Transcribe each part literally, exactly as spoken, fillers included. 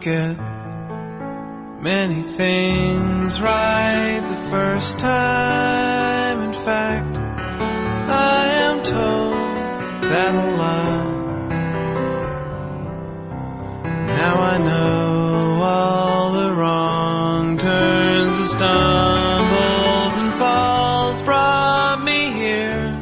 get many things right the first time. In fact, I am told that a lot. Now I know all the wrong turns, the stumbles and falls brought me here.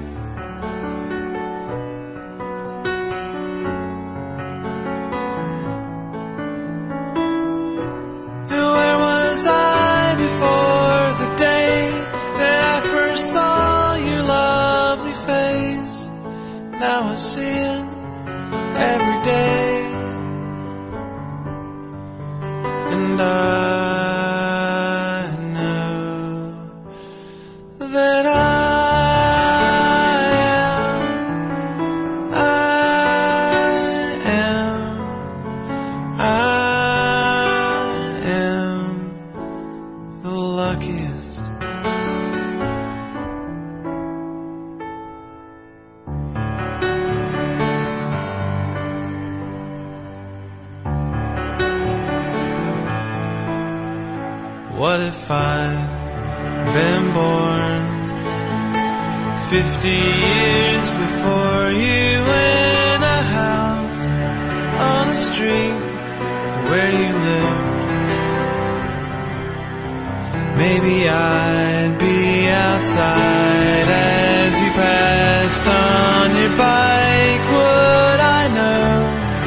And where was I before the day that I first saw your lovely face? Now I see it every day. And I know that I am, I am, I am the luckiest. What if I'd been born fifty years before you, in a house on a street where you lived? Maybe I'd be outside as you passed on your bike. Would I know?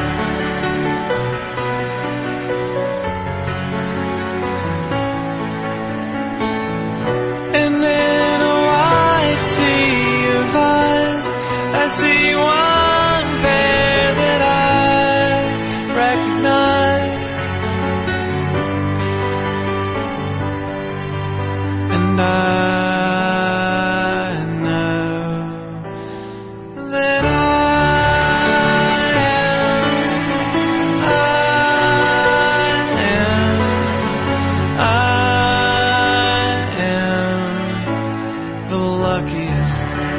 I see one pair that I recognize, and I know that I am, I am, I am the luckiest.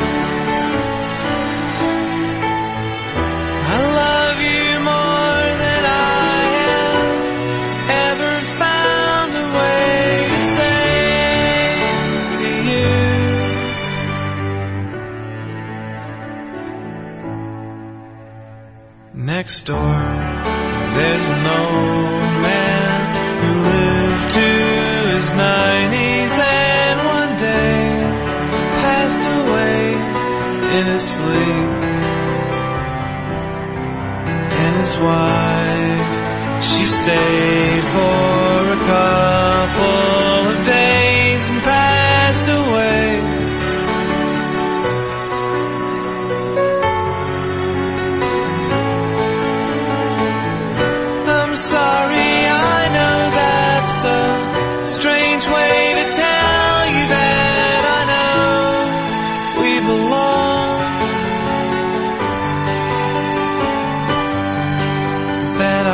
I love you more than I have ever found a way to say to you. Next door, there's an old man who lived to his nineties and one day passed away in his sleep. And his wife, she stayed for a couple of days and passed away. I'm sorry, I know that's a strange way to tell you that I know we belong. That I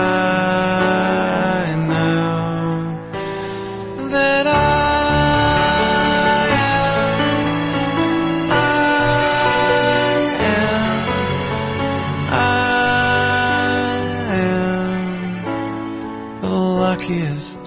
know that I am, I am, I am the luckiest.